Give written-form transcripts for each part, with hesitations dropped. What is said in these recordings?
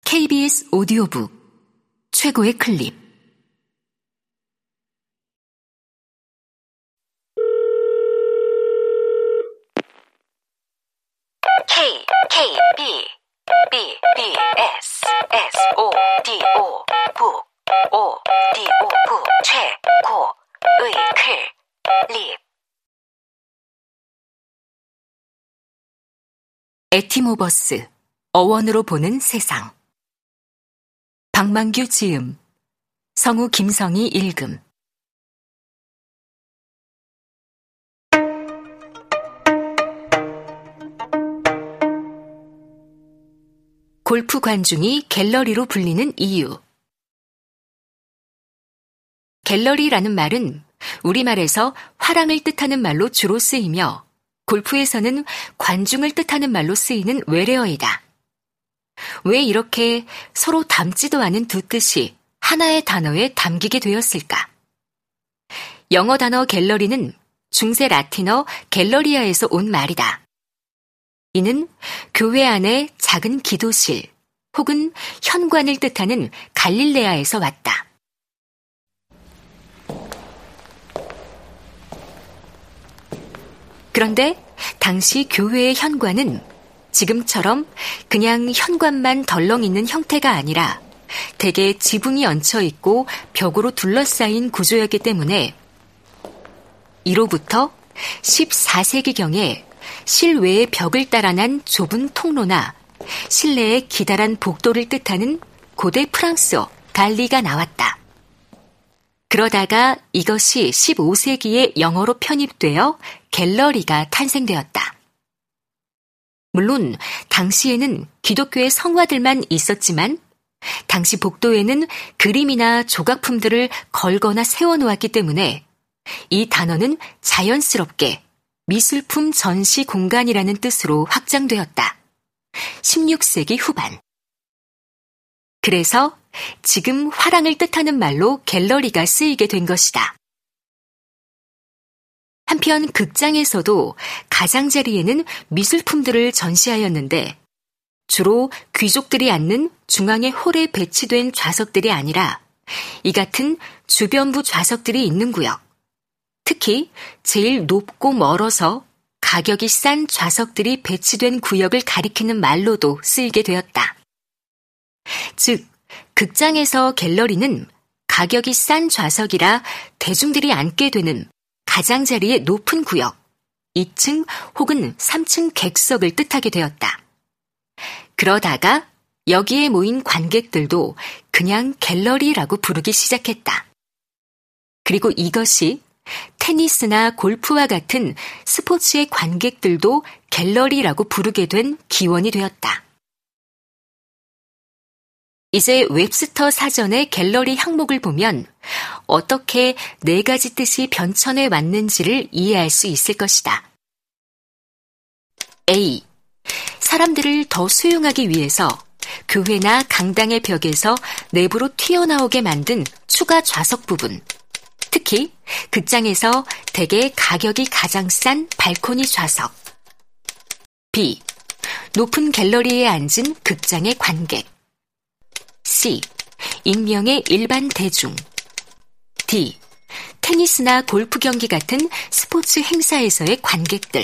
KBS 오디오북 최고의 클립. KBS 오디오북 최고의 클립. 에티모버스 어원으로 보는 세상. 박만규 지음, 성우 김성희 읽음. 골프 관중이 갤러리로 불리는 이유. 갤러리라는 말은 우리말에서 화랑을 뜻하는 말로 주로 쓰이며 골프에서는 관중을 뜻하는 말로 쓰이는 외래어이다. 왜 이렇게 서로 닮지도 않은 두 뜻이 하나의 단어에 담기게 되었을까? 영어 단어 갤러리는 중세 라틴어 갤러리아에서 온 말이다. 이는 교회 안의 작은 기도실 혹은 현관을 뜻하는 갈릴레아에서 왔다. 그런데 당시 교회의 현관은 지금처럼 그냥 현관만 덜렁 있는 형태가 아니라 대개 지붕이 얹혀 있고 벽으로 둘러싸인 구조였기 때문에 이로부터 14세기경에 실외의 벽을 따라 난 좁은 통로나 실내의 기다란 복도를 뜻하는 고대 프랑스어 갈리가 나왔다. 그러다가 이것이 15세기에 영어로 편입되어 갤러리가 탄생되었다. 물론 당시에는 기독교의 성화들만 있었지만 당시 복도에는 그림이나 조각품들을 걸거나 세워놓았기 때문에 이 단어는 자연스럽게 미술품 전시 공간이라는 뜻으로 확장되었다. 16세기 후반. 그래서 지금 화랑을 뜻하는 말로 갤러리가 쓰이게 된 것이다. 한편 극장에서도 가장자리에는 미술품들을 전시하였는데 주로 귀족들이 앉는 중앙의 홀에 배치된 좌석들이 아니라 이 같은 주변부 좌석들이 있는 구역, 특히 제일 높고 멀어서 가격이 싼 좌석들이 배치된 구역을 가리키는 말로도 쓰이게 되었다. 즉, 극장에서 갤러리는 가격이 싼 좌석이라 대중들이 앉게 되는 가장자리의 높은 구역, 2층 혹은 3층 객석을 뜻하게 되었다. 그러다가 여기에 모인 관객들도 그냥 갤러리라고 부르기 시작했다. 그리고 이것이 테니스나 골프와 같은 스포츠의 관객들도 갤러리라고 부르게 된 기원이 되었다. 이제 웹스터 사전의 갤러리 항목을 보면 어떻게 네 가지 뜻이 변천해 왔는지를 이해할 수 있을 것이다. A. 사람들을 더 수용하기 위해서 교회나 강당의 벽에서 내부로 튀어나오게 만든 추가 좌석 부분, 특히 극장에서 대개 가격이 가장 싼 발코니 좌석. B. 높은 갤러리에 앉은 극장의 관객. C. 익명의 일반 대중. D. 테니스나 골프 경기 같은 스포츠 행사에서의 관객들.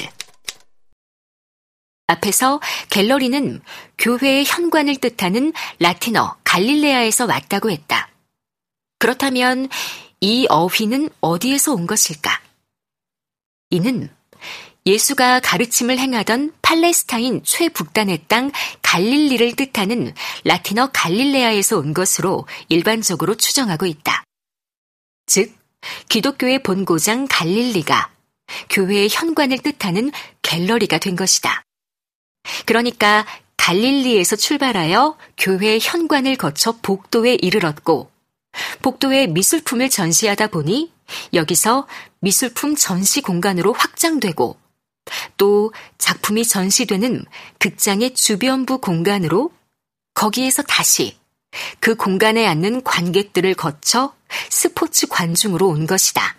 앞에서 갤러리는 교회의 현관을 뜻하는 라틴어 갈릴레아에서 왔다고 했다. 그렇다면 이 어휘는 어디에서 온 것일까? 이는 예수가 가르침을 행하던 팔레스타인 최북단의 땅 갈릴리를 뜻하는 라틴어 갈릴레아에서 온 것으로 일반적으로 추정하고 있다. 즉, 기독교의 본고장 갈릴리가 교회의 현관을 뜻하는 갤러리가 된 것이다. 그러니까 갈릴리에서 출발하여 교회의 현관을 거쳐 복도에 이르렀고 복도에 미술품을 전시하다 보니 여기서 미술품 전시 공간으로 확장되고 또 작품이 전시되는 극장의 주변부 공간으로 거기에서 다시 그 공간에 앉는 관객들을 거쳐 스포츠 관중으로 온 것이다.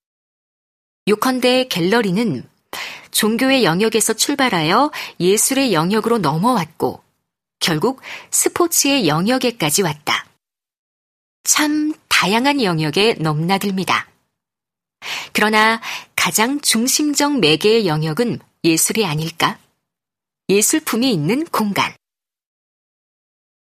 요컨대 갤러리는 종교의 영역에서 출발하여 예술의 영역으로 넘어왔고 결국 스포츠의 영역에까지 왔다. 참 다양한 영역에 넘나듭니다. 그러나 가장 중심적 매개의 영역은 예술이 아닐까? 예술품이 있는 공간.